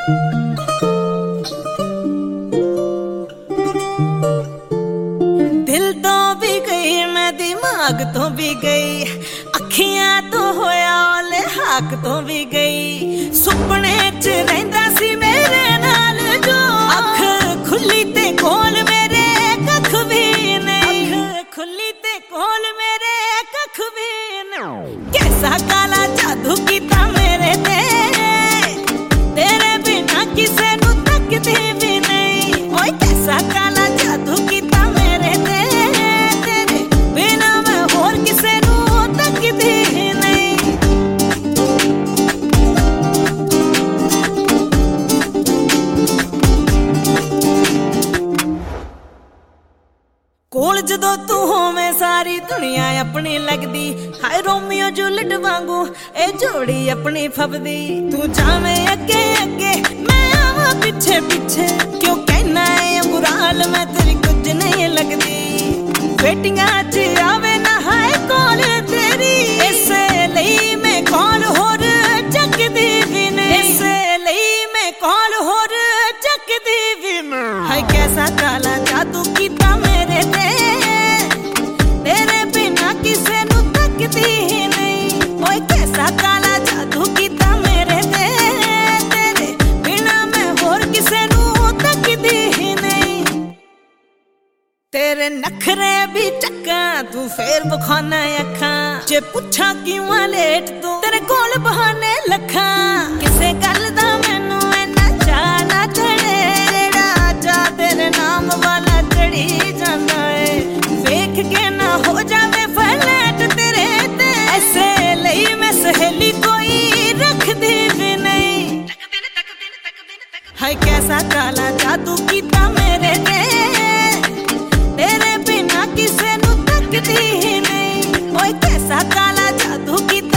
दिल तो भी गई मैं दिमाग तो भी गई, अखियां तो होया ओले हाक तो भी गई। सुपने च रहिंदा सी मेरे नाल जो, अख खुली ते कोल मेरे कख भी नहीं, अख खुली ते कोल मेरे कख भी नहीं। कैसा काला जादू कीता मेरे ते, तेरे बिना किसे नू तकदी भी नहीं। ओए कैसा काला जादू कीता मेरे ते, तेरे बिना मैं होर किसे नू तकदी नहीं। कोल जदों तू होवे सारी दुनिया अपनी लगदी, हाय रोमियो जूलियट वांगू ए जोड़ी अपनी फबदी। तू जावे अगे अगे मैं आवां पिछे पिछे, क्यों कहना है बुरा हाल मैं तेरी कुछ नहीं लगदी। वेटिंगां च आवे ना हाय कॉल तेरी, इसे लई मैं कॉल होर चकदी भी नहीं, इसे लई मैं कॉल होर चकदी भी नहीं। हाय कैसा काला जादू कीता मेरे ते, तेरे बिना किसे नू तकदी ही नहीं। ओए कैसा काला जादू कीता मेरे ते, तेरे बिना मैं होर किसे नू तकदी ही नहीं। तेरे नखरे भी चक्का तू फेर बखाना अखां, जे पुछां क्यों लेट तू तेरे कोल बहाने लखां। किसे गल दा मैनू इन्ना चाऽ ना चढ़े, जेड़ा चा तेरे नाम वाला चढ़ी जांदा है। वेख के ना हो जावे फ्लैट तेरे ते, ऐसे लई मैं सहेली कोई रखदी भी नहीं। हाय कैसा काला जादू कीता मेरे ते, तेरे बिना किसे नू तकदी ही नहीं। ओए कैसा काला जादू कीता